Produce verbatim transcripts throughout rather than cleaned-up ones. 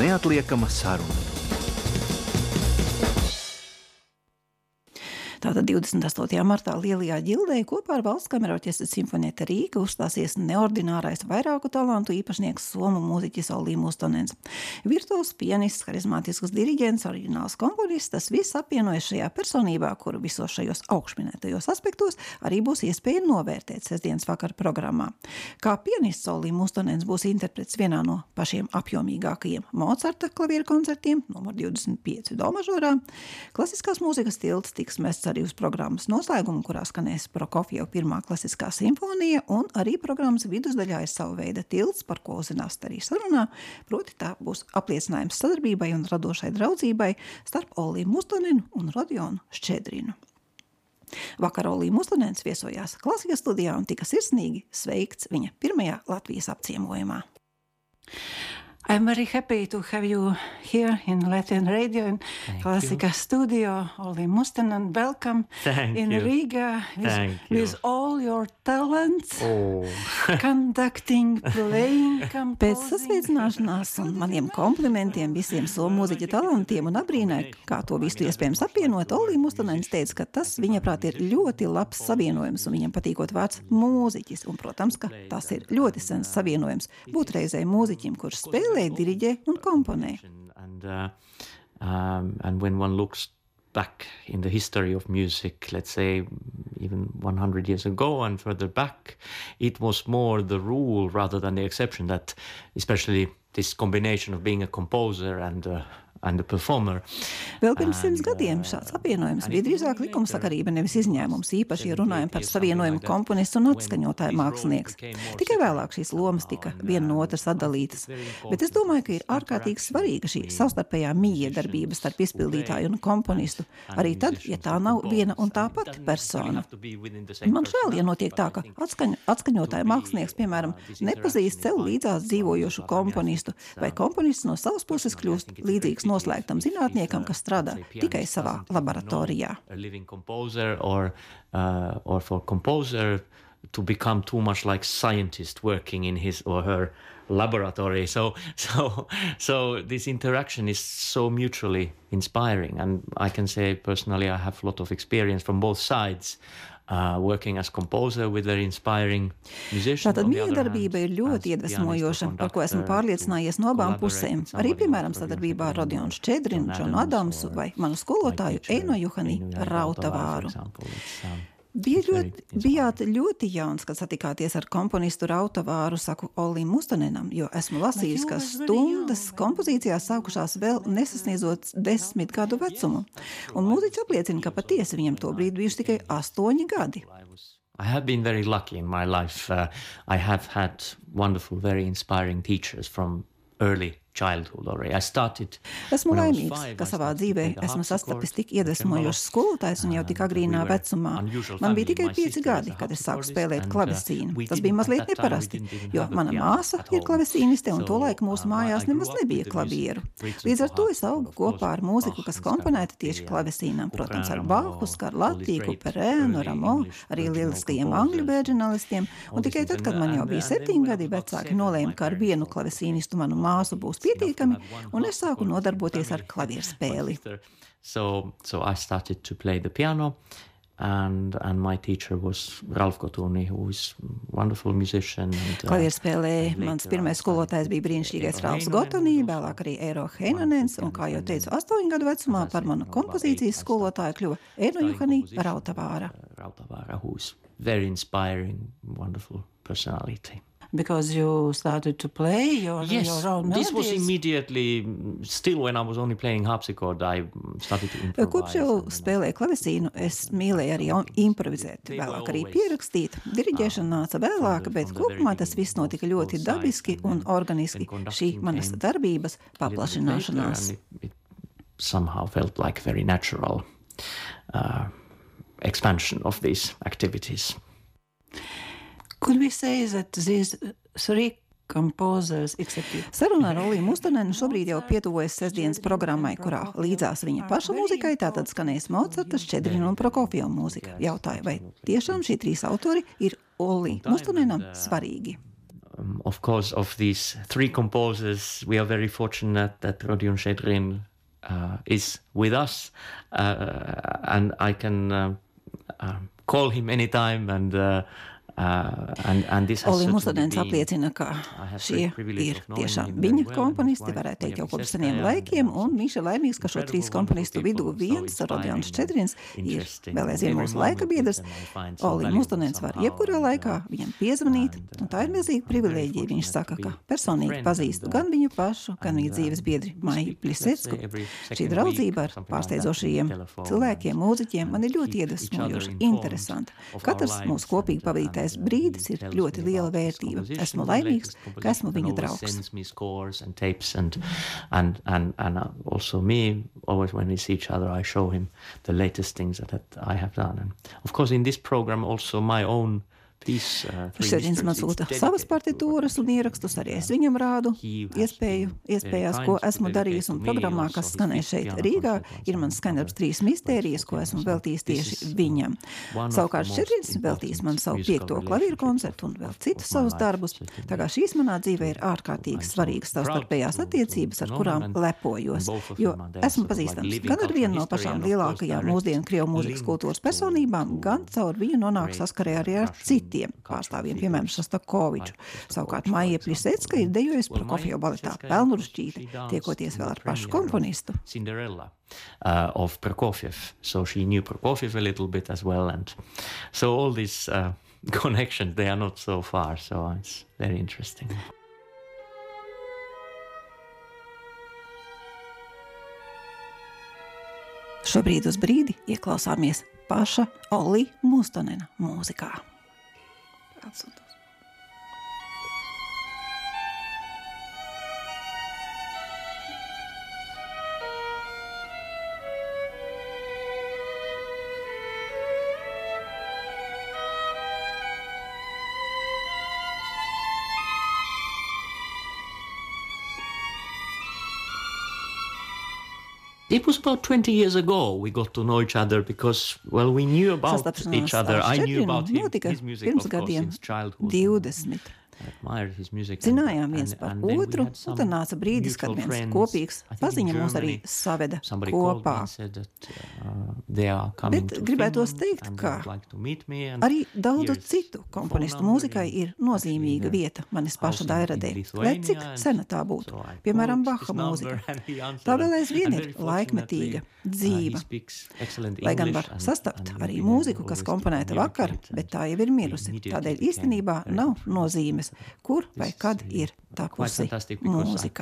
Neatliekama saruna. Tātad divdesmit astotajā martā Lielajā ģildē kopā ar Valsts kamerorķestra Simfonieta Rīga uzstāsies neordinārais vairāku talantu īpašnieks somu mūziķis Olli Mustonens. Virtuos, pianists, harizmātisks diriģents, oriģināls komponists, tas viss apvienojas šajā personībā, kuru visos šajos augšminētajos aspektos arī būs iespēja novērtēt sestdienas vakara programmā. Kā pianists Olli Mustonens būs interprets vienā no pašiem apjomīgākajiem Mocarta klavieru koncertiem, numur divdesmit pieci do mažorā. Klasiskās mūzikas tilts tiks mests arī uz programmas noslēgumu, kurā skanēs Prokofjeva pirmā klasiskā simfonija, un arī programmas vidusdaļā ir sava veida tilts, par ko uzzinās arī sarunā, proti tā būs apliecinājums sadarbībai un radošai draudzībai starp Olli Mustonenu un Rodionu Ščedrinu. Vakar Olli Mustonens viesojās klasikas studijā un tika sirsnīgi sveikts viņa pirmajā Latvijas apciemojumā. I'm very happy to have you here in Latin Radio in Classica Studio. Olli Mustonen, welcome Thank in you. Riga with, Thank you. with all your talents, Oh. conducting, playing, composing. Pēc sasveicināšanās un maniem komplimentiem visiem somu mūziķa talantiem un abrīnai, kā to visu iespējams apvienot, Olli Mustonens teica, ka tas viņaprāt ir ļoti labs savienojums un viņam patīkot vārds mūziķis. Un, protams, ka tas ir ļoti sens savienojums būt reizē mūziķim, kurš spēlē, diriģē un komponē. And, uh, um, and when one looks back in the history of music, let's say even one hundred years ago and further back, it was more the rule rather than the exception that especially this combination of being a composer and uh, and a performer. Vēl pirms simts gadiem šāds apvienojums bija drīzāk likumsakarība, nevis izņēmums, īpaši, ja runājam par savienojumu komponists un atskaņotāju mākslinieks. Tikai vēlāk šīs lomas tika viena no otras atdalītas. Bet es domāju, ka ir ārkārtīgi svarīga šī savstarpējā mijiedarbība starp izpildītāju un komponistu, arī tad, ja tā nav viena un tā pati persona. Man žēl, ja notiek tā, ka atskaņ, atskaņotāju mākslinieks, piemēram, nepazīst sev līdzās dzīvojošu komponistu, vai komponists no savas puses kļūst līdzīgs noslēgtam zinātniekam, kas strādā tikai savā laboratorijā. A living composer or uh, or for composer to become too much like scientist working in his or her laboratory. So so so this interaction is so mutually inspiring, and I can say personally I have a lot of experience from both sides. Uh, working as composer with very inspiring musicians. Tātad miedarbība ir ļoti iedvesmojoša, par ko esmu pārliecinājies no abām pusēm. Arī, piemēram, sadarbībā ar Rodionu Ščedrinu, Džonu Adamsu vai manu skolotāju Eino Juhani Rautavāru. Bija ļoti, bijāt ļoti jauns, kad satikāties ar komponistu Rautavāru, saku Olli Mustonenam, jo esmu lasījis, ka stundas kompozīcijā sākušās vēl nesasniedzot desmit gadu vecumu. Un mūziķis apliecina, ka patiesi viņam to brīdi bijuši tikai astoņi gadi. I have been very lucky in my life. Uh, I have had wonderful, very inspiring teachers from early childhood already. I started Esmu laimīgs, ka savā dzīvē esmu sastapis tik iedvesmojošs skolotājs un jau tik agrīnā vecumā. Man bija tikai pieci gadi, kad es sāku spēlēt klavesīnu. Tas bija mazliet neparasti, jo mana māsa ir klavesīniste un tolaik mūsu mājās nemaz nebija klavieru. Līdz ar to es augu kopā ar mūziku, kas komponēta tieši klavesīnām, protams, ar Bahu, Skarlatīku, Perēnu, Ramo, arī lieliskajiem angļu bērģinalistiem, un tikai tad, kad man jau bija septiņi gadi, vecāki nolēma, ka ar vienu klavesīnistu manu māsu būs pietiekami, un es sāku nodarboties ar klavierspēli. So, so I started to play the piano, and and my teacher was Ralf Gotuni, who is a wonderful musician. And, uh, Klavierspēlē mans pirmais skolotājs bija brīnišķīgais Ralfs Gotuni, vēlāk arī Eero Heinonens, un, kā jau teicu, astoņu gadu vecumā par manu kompozīcijas skolotāju kļuva Eino Juhani Rautavāra. Rautavāra, who is very inspiring, wonderful personality. Because you started to play your, Yes, your own melodies. this was immediately, still when I was only playing harpsichord, I started to improvise. Kopš jau spēlēju klavesīnu, es mīlēju arī improvizēt, vēlāk arī pierakstīt. Diriģēšana nāca vēlāk, bet kopumā tas viss notika ļoti dabiski un organiski, šī manas darbības paplašināšanās. It somehow felt like very natural uh, expansion of these activities. Could we say that these three composers, except you? Saruna ar Olli Mustonenu šobrīd jau pietuvojas sestdienas programmai, kurā līdzās viņa paša mūzikai tātad skanēs Mocarta, Ščedrina un Prokofjeva mūzika. Jautāju, vai tiešām šī trīs autori ir Olli Mustonenam svarīgi? Um, of course, of these three composers, we are very fortunate that Rodion Shchedrin uh, is with us, uh, and I can uh, uh, call him anytime, and uh, Uh, and, and Olli Mustonen apliecina, ka šie ir tiešām viņa komponisti, varētu teikt jau kopš seniem laikiem, un viņš ir laimīgs, ka šo trīs komponistu vidū viens, Rodions Ščedrins, ir vēl aizvien mūsu laika biedrs. Olli Mustonens var jebkurā laikā viņam piezvanīt, un tā ir milzīga privilēģija. Viņš saka, ka personīgi pazīstu gan viņu pašu, gan viņa dzīves biedri Maiju Plisecku. Šī draudzība ar pārsteidzošajiem cilvēkiem, mūziķiem man ir ļoti iedvesmojoša, interesanta. Katrs mūsu kopīgi pavadītais brīdis ir ļoti liela vērtība. Esmu laimīgs, ka esmu viņa draugs. And, and, and, and also me, always when we see each other, I show him the latest things that, that I have done. And of course, in this program, also my own Šķedrins man sūta savas partitūras un ierakstus, arī es viņam rādu iespēju, iespējās, ko esmu darījis, un programmā, kas skanēja šeit Rīgā, ir mans skaņdarbs trīs mistērijas, ko esmu veltījis tieši viņam. Savukārt Šķedrins veltījis man savu piekto klavīru koncertu un vēl citus savus darbus, tā kā šīs manā dzīvē ir ārkārtīgi svarīgas savstarpējās attiecības, ar kurām lepojos, jo esmu pazīstams gan ar vienu no pašām lielākajām mūsdienu krievu mūzikas kultūras personībām, gan caur viņu nonāk saskarē arī ar citiem pārstāvjiem, piemēram, Šostakoviču. Savukārt Maija Plisecka ir dejojusi Prokofjevu baletā Pelnrušķīte, tiekoties vēl ar pašu komponistu. Cinderella uh, of Prokofjev. So she knew Prokofjev a little bit as well. And so all these uh, connections, they are not so far. So it's very interesting. Šobrīd uz brīdi ieklausāmies paša Olli Mustonena mūzikā. Absolutely. It was about twenty years ago we got to know each other because, well, we knew about each other. I knew about him, his music, of course, since childhood. divdesmit. Zinājām viens par otru, un tad nāca brīdis, kad viens kopīgs paziņa mūs arī saveda kopā. Bet gribētos teikt, ka arī daudzu citu komponistu mūzikai ir nozīmīga vieta manis paša dairadē, lai cik sena tā būtu, piemēram, Baha mūzika. Tā vēl aizvien ir laikmetīga, dzīva, lai gan var sastapt arī mūziku, kas komponēta vakar, bet tā jau ir mirusi. Tādēļ īstenībā nav nozīmes, kur vai kad ir tapusi mūzika.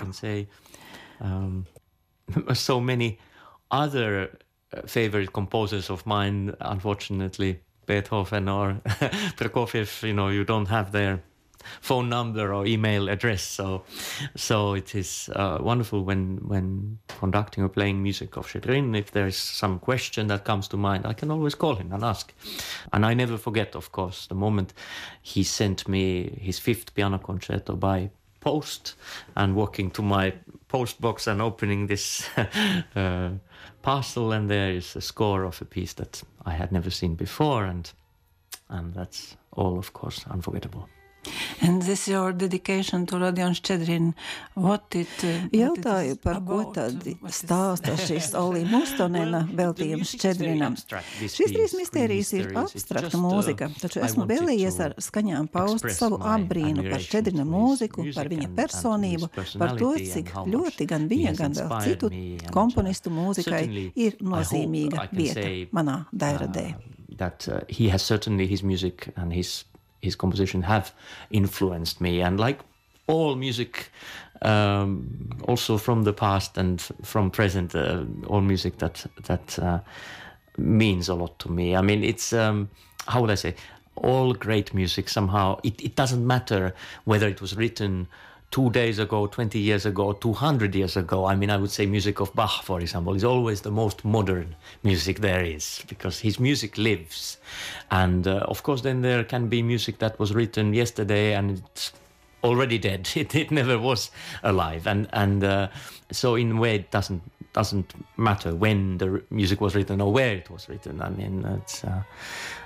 Um, so many other favorite composers of mine, unfortunately, Beethoven or Prokofjev, you know, you don't have their phone number or email address, so so it is uh, wonderful when when conducting or playing music of Shchedrin. If there is some question that comes to mind, I can always call him and ask. And I never forget, of course, the moment he sent me his fifth piano concerto by post, and walking to my post box and opening this uh, parcel, and there is a score of a piece that I had never seen before, and and that's all, of course, unforgettable. And this your dedication to Rodion Ščedrin, what it uh, Jautāju, par ko tad stāsta šis Olli Mustonena veltījums Ščedrinam. Šīs trīs mistērijas ir abstrakta mūzika, taču esmu vēlējies ar skaņām paust savu apbrīnu par Ščedrina mūziku, par viņa personību, par to, cik ļoti gan viņa, gan vēl citu komponistu mūzikai ir nozīmīga vieta manā dairadē. That uh, he has certainly his music and his his composition have influenced me, and like all music, um, also from the past and from present, uh, all music that that uh, means a lot to me. I mean, it's um, how would I say? All great music somehow. It it doesn't matter whether it was written two days ago, twenty years ago, two hundred years ago. I mean, I would say music of Bach, for example, is always the most modern music there is, because his music lives. And uh, of course, then there can be music that was written yesterday and it's already dead. It, it never was alive. And and uh, so in a way, it doesn't doesn't matter when the music was written or where it was written. I mean, it's uh,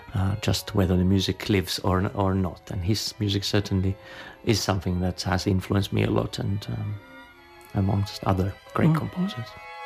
uh, just whether the music lives or or not. And his music certainly is something that has influenced me a lot, and um, amongst other great mm-hmm. composers.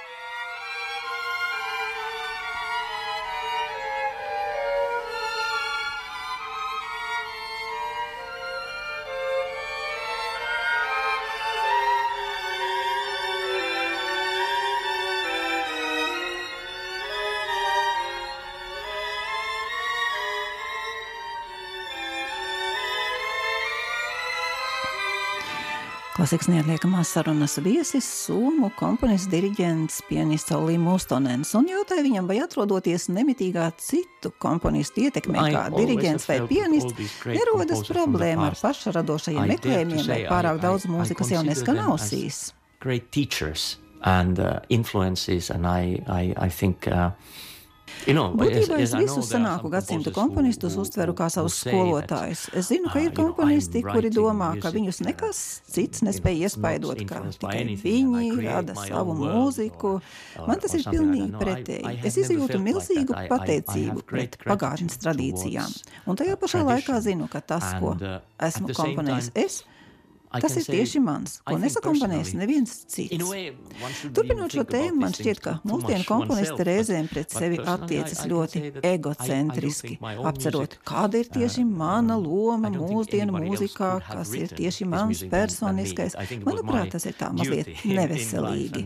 Klasikas neatliekamās sarunas viesis, somu komponists, diriģents, pianists Olli Mustonens, un jautāja viņam, vai atrodoties nemitīgā citu komponistu ietekmē kā diriģents vai pianists, nerodas problēma ar pašradošajiem meklējumiem, vai pārāk daudz mūzikas jau neskan ausīs. Great teachers and uh, influences, and I, I, I think... Uh, You know, Būtībā es visus senāku gadsimtu komponistus uztveru kā savus skolotājus. Es zinu, ka ir komponisti, kuri domā, ka viņus nekas cits nespēja iespaidot, ka tikai viņi rada savu mūziku. Man tas ir pilnīgi pretēji. Es izjūtu milzīgu pateicību pret pagātnes tradīcijām. Un tajā pašā laikā zinu, ka tas, ko esmu komponējis es, tas ir tieši mans, ko nesakomponēs neviens cits. Turpinot šo tēmu, man šķiet, ka mūsdienu komponisti reizēm pret sevi attiecas ļoti egocentriski, apcerot, kāda ir tieši mana loma mūsdienu mūzikā, kas ir tieši mans personiskais. Manuprāt, tas ir tā mazliet neveselīgi.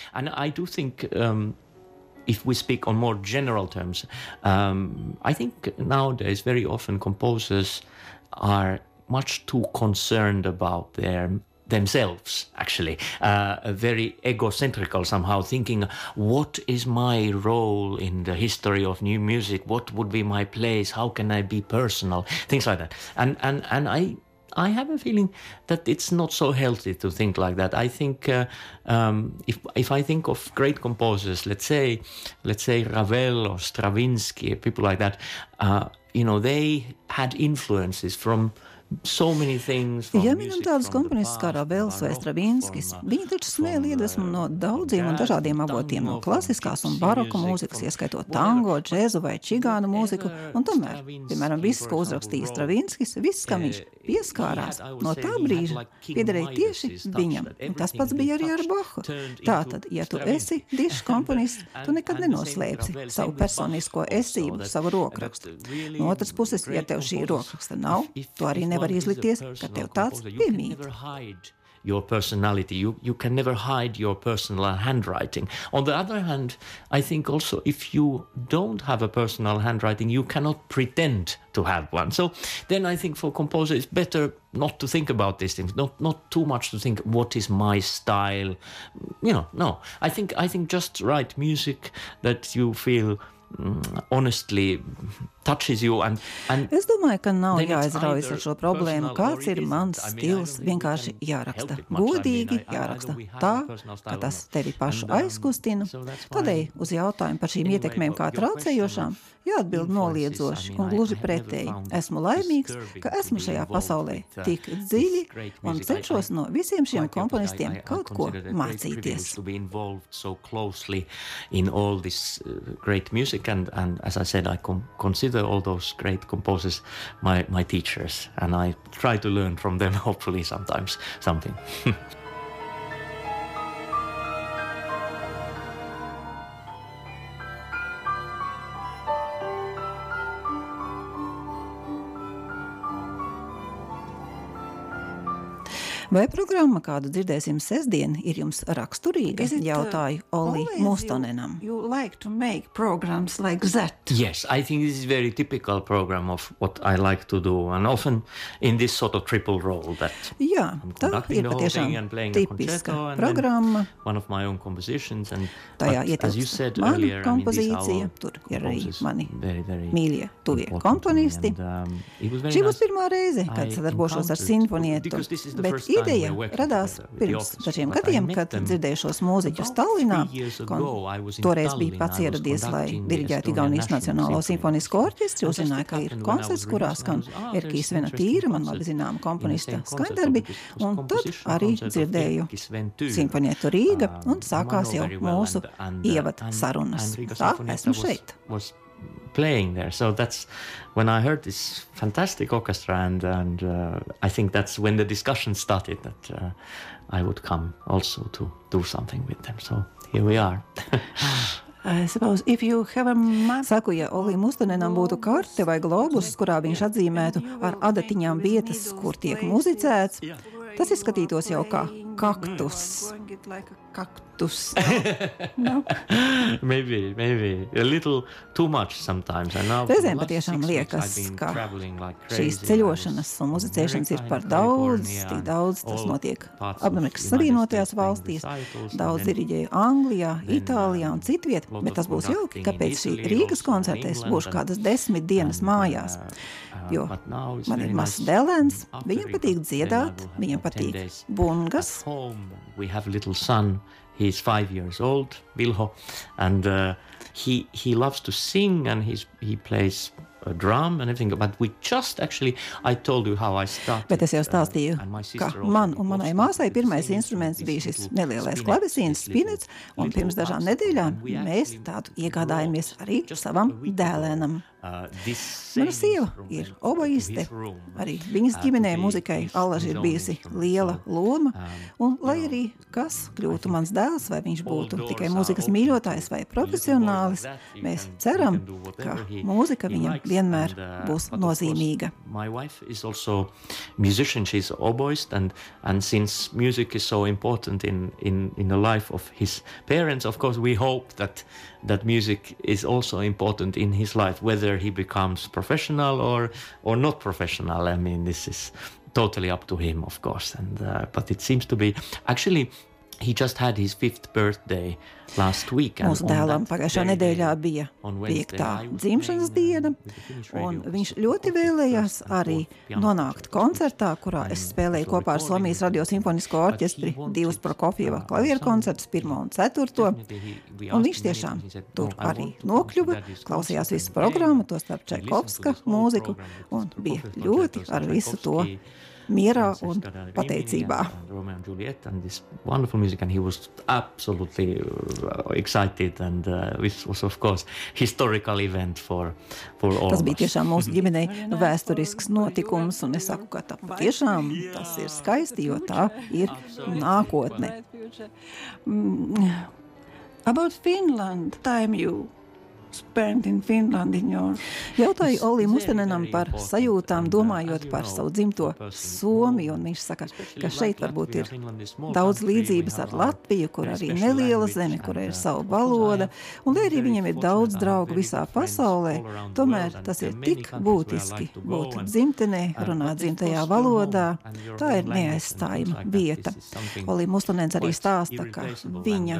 If we speak on more general terms, um, I think nowadays very often composers are much too concerned about their themselves, actually, uh, very egocentrical somehow, thinking, what is my role in the history of new music? What would be my place? How can I be personal? Things like that. And and and I I have a feeling that it's not so healthy to think like that. I think uh, um, if if I think of great composers, let's say let's say Ravel or Stravinsky, people like that, uh, you know, they had influences from so many things from ja minam tādus komponistus kā Ravels vai Stravinskis, viņi taču smēja iedvesmu no daudziem un dažādiem avotiem, no klasiskās un baroka mūzikas, ieskaitot tango, džēzu vai čigānu mūziku, un tomēr, piemēram, viss, ko uzrakstīja Stravinskis, viss, kam viņš pieskārās, no tā brīža piederēja tieši viņam. Un tas pats bija arī ar Bahu. Tātad, ja tu esi dišs komponists, tu nekad nenoslēpsi savu personisko esību, savu rokrakstu. No otras puses, ja tev šī rokraksta nav, tu arī nevar izlikties, ka tev tāds piemīt. Your personality, you, you can never hide your personal handwriting. On the other hand, I think also if you don't have a personal handwriting, you cannot pretend to have one. So then I think for composer it's better not to think about these things, not not too much to think what is my style. You know, no. I think I think just write music that you feel honestly touches you and, and es domāju, ka nav jāizraujas ar šo problēmu, kāds ir mans stils, vienkārši jāraksta godīgi, jāraksta tā, ka tas tevi pašu aizkustina. Tādēļ uz jautājumu par šīm ietekmēm kā traucējošām jāatbild noliedzoši un gluži pretēji. Esmu laimīgs, ka esmu šajā pasaulē tik dziļi un cenšos no visiem šiem komponistiem kaut ko mācīties. And, and as I said, I com- consider all those great composers my, my teachers, and I try to learn from them, hopefully sometimes something. Vai programma, kādu dzirdēsim sestdien, ir jums raksturīga? Jautāju Olli Mustonenam. You like to make programs like that? Yes, I think this is very typical program of what I like to do, and often in this sort of triple role that Jā, tā ir patiešām tipiska programma. One of my own compositions, and tajā ietilpst mana kompozīcija, tur ir arī mani very, very mīļie tuvie komponisti. And, um, Šī būs nice. Pirmā reize, kad sadarbošos ar simfonietu, bet ideja radās pirms dažiem gadiem, kad dzirdēju šos mūziķus Tallinā, un toreiz bija pats ieradies, lai diriģētu Igaunijas Nacionālo simfonisko orķestri, uzzināja, ka ir koncerts, kurā skan Erkī Svena Tīra, man labi zināma komponista skaņdarbi, un tad arī dzirdēju simfonietu Rīga, un sākās jau mūsu ievad sarunas. Tā, esmu šeit. playing there. So that's when I heard this fantastic orchestra, and and uh, I think that's when the discussion started that uh, I would come also to do something with them. So here we are. I suppose if you have a map... Saku, ja Olim Mustonenam būtu karte vai globus, kurā viņš atzīmētu ar adatiņām vietas, kur tiek muzicēts, tas izskatītos jau kā kaktus. Kaktus. No? maybe, maybe. A little too much sometimes. Reizēm patiešām liekas, ka šīs ceļošanas un muzicēšanas ir par daudz, tik daudz tas notiek Amerikas Savienotajās valstīs, daudz diriģēju Anglijā, Itālijā un citviet, bet tas būs jauki, ka pēc šī Rīgas koncerta es būšu kādas desmit dienas mājās. Jo man ir mazs dēlēns, viņam patīk dziedāt, viņam patīk bungas. We have a little son. He's five years old, Vilho, and uh, he he loves to sing, and he's he plays a drum and everything. But we just actually, I told you how I started. Bet es jau stāstīju, ka man un manai māsai pirmais instruments bija šis nelielais klavesīns, spinets, un pirms dažām nedēļām mēs tādu iegādājamies arī savam dēlēnam. Uh, Mana sieva ir oboiste, arī viņas ģimenē muzikai allaži ir bijusi liela loma, un lai arī kas kļūtu mans dēls, vai viņš būtu tikai mūzikas mīļotājs vai profesionālis, mēs ceram, ka mūzika viņam vienmēr būs nozīmīga. My wife is also musician, she's oboist, and, and since music is so important in, in, in the life of his parents, of course we hope that that music is also important in his life, whether he becomes professional or or not professional. I mean, this is totally up to him, of course. And uh, but it seems to be actually he just had his fifth birthday last week. Mūsu dēlam pagājušā nedēļā bija piektā dzimšanas diena, un viņš ļoti vēlējās arī nonākt koncertā, kurā es spēlēju kopā ar Somijas radio simfonisko orķestri divus Prokofieva klavieru koncertus, pirmo un ceturto, un viņš tiešām tur arī nokļuva, klausījās visu programmu, to starp Čaikovska mūziku, un bija ļoti ar visu to mierā un pateicībā. Romeo and Juliet and this wonderful music, and he was absolutely excited, and uh, this was of course historical event for for all. Tas bija tiešām mūsu ģimenei vēsturisks notikums, un es saku, ka tā tiešām tas ir skaisti, jo tā ir nākotne. About Finland, time you spent in Finland in your... Jautāju Olim Mustonenam par sajūtām, domājot par savu dzimto Somiju, un viņš saka, ka šeit varbūt ir daudz līdzības ar Latviju, kur arī neliela zeme, kur ir savu valoda, un lai arī viņam ir daudz draugu visā pasaulē, tomēr tas ir tik būtiski būt dzimtenē, runāt dzimtajā valodā, tā ir neaizstājama vieta. Olim Mustonens arī stāsta, ka viņa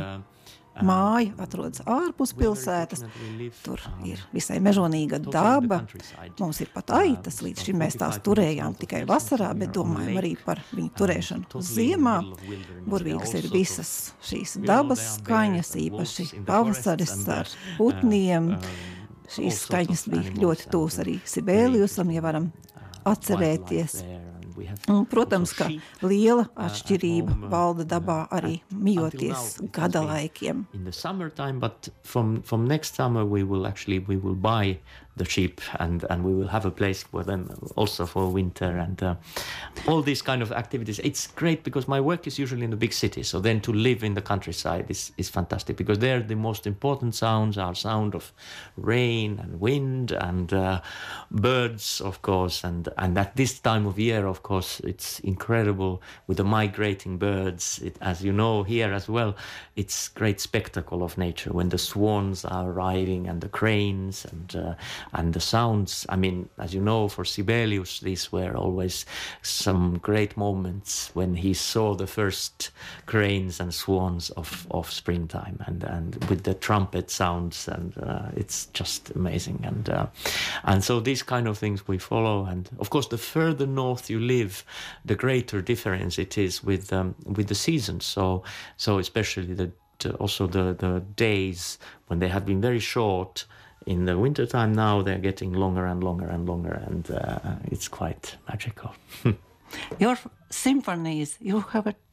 māja atrodas ārpus pilsētas, tur ir visai mežonīga daba, mums ir pat aitas, līdz šim mēs tās turējām tikai vasarā, bet domājam arī par viņu turēšanu ziemā. Burvīgas ir visas šīs dabas skaņas, īpaši pavasaris ar putniem. Šīs skaņas bija ļoti tūs arī Sibeliusam, ja varam atcerēties. Un, protams, ka liela atšķirība valda dabā arī mijoties gada laikiem. In the summertime, but from from next summer we will actually we will buy the sheep, and and we will have a place for them also for winter, and uh, all these kind of activities. It's great because my work is usually in the big city, so then to live in the countryside is is fantastic, because there the most important sounds are sound of rain and wind and uh, birds, of course, and and at this time of year, of course, it's incredible with the migrating birds. It, as you know here as well, it's great spectacle of nature when the swans are arriving and the cranes and uh, and the sounds. I mean, as you know, for Sibelius, these were always some great moments when he saw the first cranes and swans of, of springtime, and, and with the trumpet sounds, and uh, it's just amazing. And uh, and so these kind of things we follow. And of course, the further north you live, the greater difference it is with um, with the seasons. So so especially the also the the days when they have been very short. In the wintertime now, they're getting longer and longer and longer, and uh, it's quite magical. Your symphonies, you have a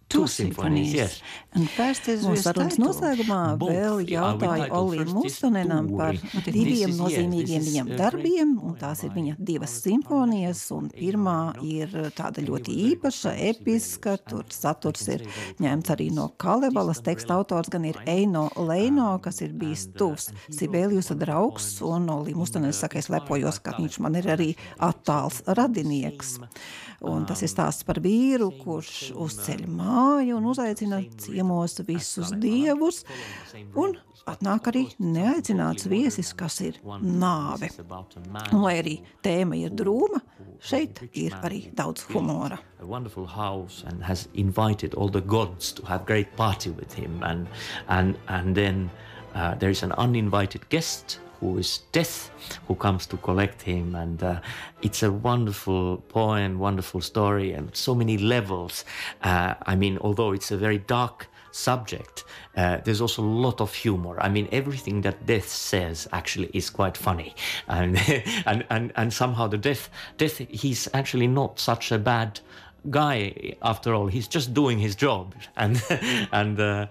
two, two symphonies. symphonies, yes. And first is Mūsu with sarunas title. noslēgumā Both. vēl Yeah, our jautāju title Olim first is Mustonenam par Tuuri. This diviem is- yes, nozīmīgiem this is viņam a great darbiem, un poem tās ir by viņa divas our simfonijas, un Arnēs pirmā Eino. ir tāda ļoti He was very īpaša, good at episka, Sibelius, tur and saturs I ir can say very ņemts arī no proudly Kalevalas, distant teksta relative autors gan ir of Eino Leino, Um, kas ir bijis and, uh, tuvs and he wrote Sibeliusa wonderful draugs, poems un Olim in Mustonenis the saka, es lepojos, ka Twilight viņš man ir arī Garden. attāls radinieks. Same, Un tas ir um, stāsts par vīru, same- kurš same, uzceļ uh, māju un uzaicina same ciemos rhythm visus as Kalevala, dievus, following the same un rules, but atnāk arī of course something neaicināts totally viesis, modern kas ir and wonderful. nāve. This is about a man Un, lai arī tēma ir drūma, who- šeit rich ir man arī who daudz built humora. a wonderful house and has invited all the gods to have great party with him, and and and then uh, there is an uninvited guest who is Death, who comes to collect him, and uh, it's a wonderful poem, wonderful story, and so many levels. Uh, I mean, although it's a very dark subject, uh, there's also a lot of humor. I mean, everything that Death says actually is quite funny, and and and, and somehow the Death Death he's actually not such a bad guy after all. He's just doing his job, and and. Uh,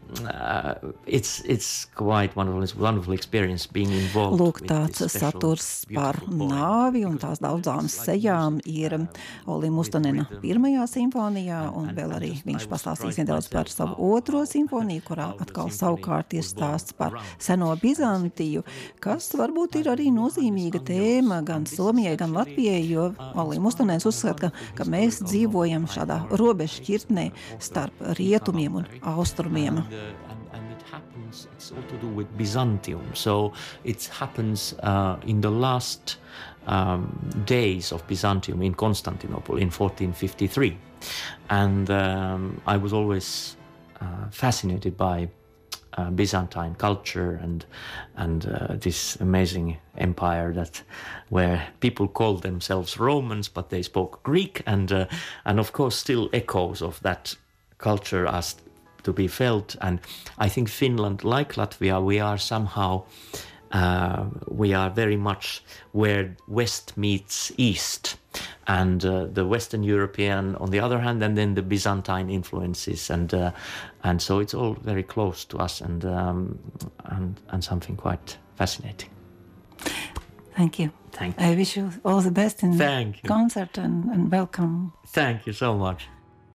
Uh, it's it's quite wonderful. It's a wonderful experience being involved. Lūk, with tāds this special, saturs par beautiful poem. nāvi un tās It's daudzām like sejām music, ir um, Olim with Mustonena rhythm. pirmajā simfonijā, And- un and- vēl and arī just viņš I was pastāstīs surprised nedaudz par myself savu how- otro how- simfoniju, kurā how the atkal symphony savukārt ir was born stāsts par around seno Bizantiju, kas varbūt ir arī nozīmīga tēma gan Somijai, gan Latvijai, jo Olim Mustonens uzskata, ka, ka mēs dzīvojam šādā robežšķirtnē starp rietumiem un austrumiem. And, uh, and, and it happens, it's all to do with Byzantium. So it happens uh, in the last um, days of Byzantium in Constantinople in fourteen fifty-three. And um, I was always uh, fascinated by uh, Byzantine culture and and uh, this amazing empire that where people called themselves Romans, but they spoke Greek, and uh, and of course still echoes of that culture as to be felt. And I think Finland, like Latvia, we are somehow uh, we are very much where West meets East, and uh, the Western European on the other hand, and then the Byzantine influences, and uh, and so it's all very close to us, and um, and and something quite fascinating. Thank you. Thank I wish you all the best in Thank you. concert and, and welcome. Thank you so much.